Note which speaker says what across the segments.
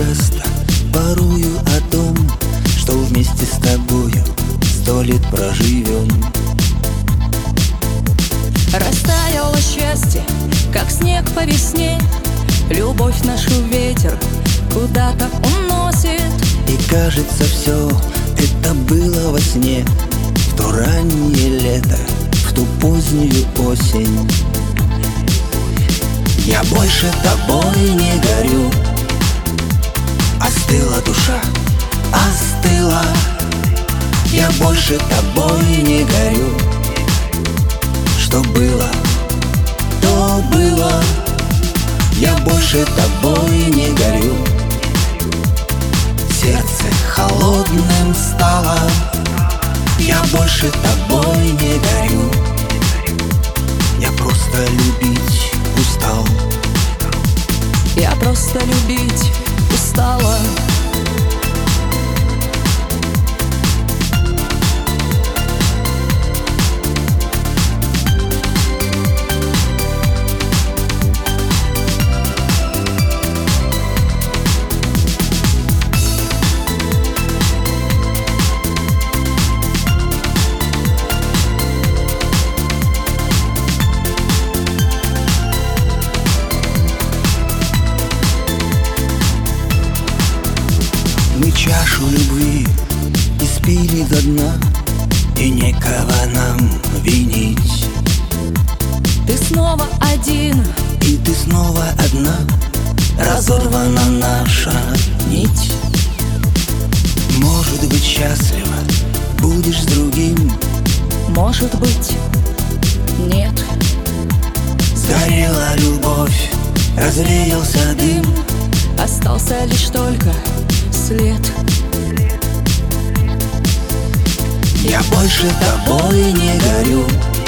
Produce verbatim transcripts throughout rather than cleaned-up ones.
Speaker 1: часто порою о том, что вместе с тобою сто лет проживем.
Speaker 2: Растаяло счастье, как снег по весне. Любовь нашу ветер куда-то уносит.
Speaker 1: И кажется, все это было во сне, в то раннее лето, в ту позднюю осень. Я больше тобой не горю. Остыла душа, остыла. Я больше тобой не горю. Что было, то было. Я больше тобой не горю. Сердце холодным стало. Я больше тобой не горю. Я просто любить устал.
Speaker 2: Я просто любить устала.
Speaker 1: Мы чашу любви испили до дна, и некого нам винить.
Speaker 2: Ты снова один,
Speaker 1: и ты снова одна. Разорвана наша нить. Может быть, счастлива будешь с другим.
Speaker 2: Может быть, нет.
Speaker 1: Сгорела любовь, развеялся дым.
Speaker 2: Остался лишь только след.
Speaker 1: Я больше тобой не горю.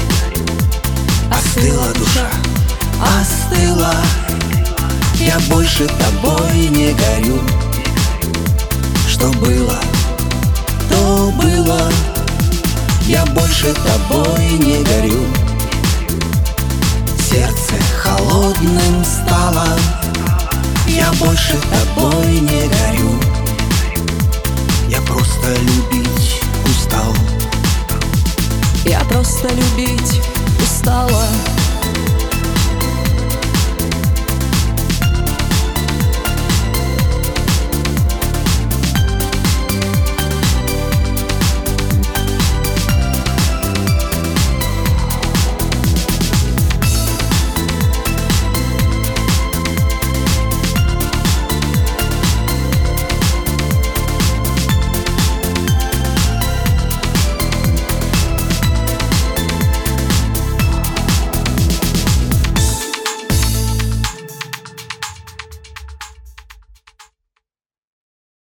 Speaker 1: Остыла душа, остыла. Я больше тобой не горю. Что было, то было. Я больше тобой не горю. Сердце холодным стало. Я больше тобой не горю. Я просто любить устал.
Speaker 2: Я просто любить